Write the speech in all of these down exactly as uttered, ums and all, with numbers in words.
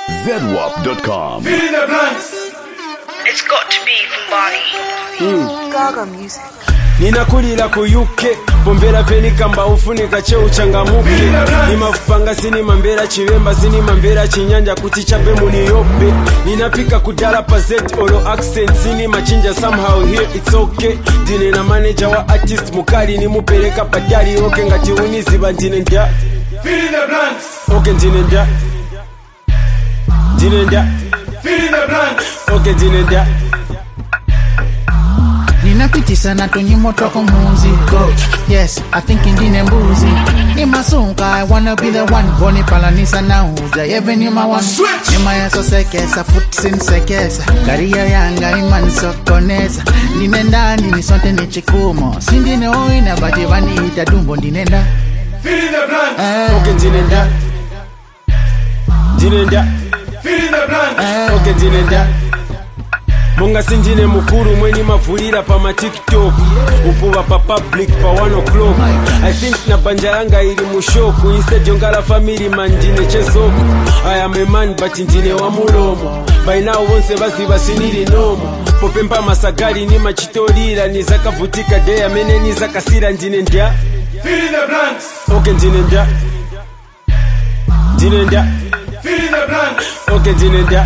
zedwap dot com. Feeling the blanks. It's got to be from Bali. Mm. Gaga music. Ninakulila ku U K bombera peni kamba ufunika che uchangamuke nimavupanga sini mambera chivemba sini mambera chinyanja kuti chape muni yope ninapika kudala pa Z olo accent sini machinja somehow here it's okay dine na manager wa artist mukali ni mupeleka padari okay ngati uniziba ndine nda Feeling the blanks. okay ndine nda ndine nda Feeling the blanks. okay ndine nda Ninapitisa na tunyimo toko muziko. Yes, I think indine mbuzi. Nimasunga, I wanna be the one. Goni palanisa na uja, even you my one. Nima ya so sekesa, foot sin sekesa. Karia yanga iman sokonesa. Ninenda, ninisonte ni chikumo. Sindine oina, bati vani ita dumbo ninenda. Feeling the blanks. okay ndine nda ndine nda Feeling the blanks. okay ndine nda Munga sinjine mukuru mweni mavulira pa ma TikTok upuva pa public pa one o'clock I think na banja yanga ili mushoku instead yongala family man ndine chesoko I am a man but ndine wa mulomo by now wonse baziba siniri nomo popempa masagari ni machitorira nizakavutika day amene nizakasira ndine nda Feeling the blanks. okay ndine nda ndine nda Feeling the blanks. okay ndine nda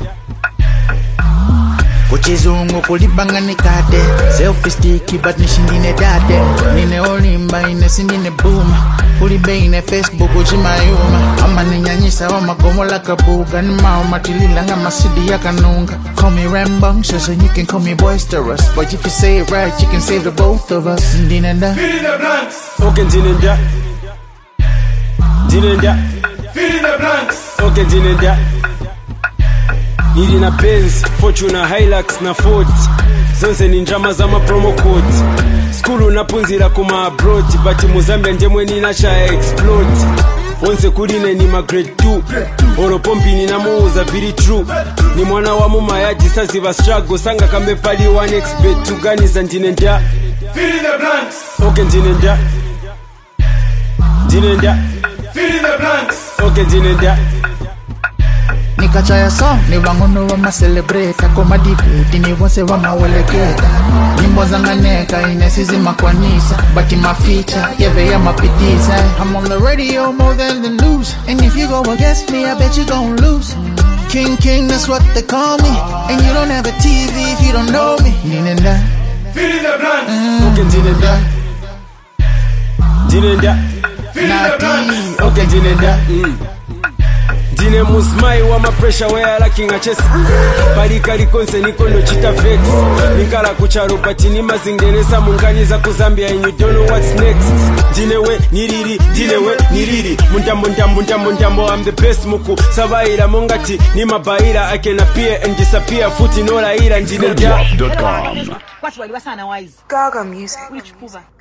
Kuchizungu kulibanga nikate. Selfie sticky but nishindine date. Nine olimba ine sindine booma. Ulibe ine Facebook uchimayuma. Ama ninyanyisa wa magomo la kabuga. Nimao matilila nga masidi ya kanunga. Call me rambunctious and you can call me boisterous. But if you say it right you can save the both of us. Ndine nda Feeling the blanks. okay ndine nda ndine nda Feeling the blanks. okay ndine nda Nili na Benz, Fortuna, Hilux na Ford zonse ni njama za ma promo code skulu napunzira kuma abroad but Muzambia ndemwe ninashaya explode onse kuline ni ma grade two oro pompi ninamuuza very true ni mwana wa mumayaji saziva struggle sanga kambe pali one expert tuganiza ndine nda Feeling the blanks. okay ndine nda ndine nda Feeling the blanks. okay ndine nda Nikachaya song ni wangono wa ma celebrate Koma dipiti ni wonse wa maweleketa Nyimbo zanganeka inesizi makwanisa Bati maficha, yeve ya mapitisa I'm on the radio more than the news And if you go against me I bet you gon' lose King King that's what they call me And you don't have a T V if you don't know me Ninenda Feeling the blanks. okay ndine nda ndine nda Feeling the blanks. okay ndine nda ndine musmai wa mapresha wea lacking a chest parika likonse nikondo chita vex nikala kucharo but ni mazingeresa munganiza kuzambia and you don't know what's next ndine we niriri ndine we niriri mundambo ndambo ndambo ndambo I'm the best muku sabaira mongati ni mabaira I can appear and disappear futi nola ira ndine nda zedwap dot com. Gaga music.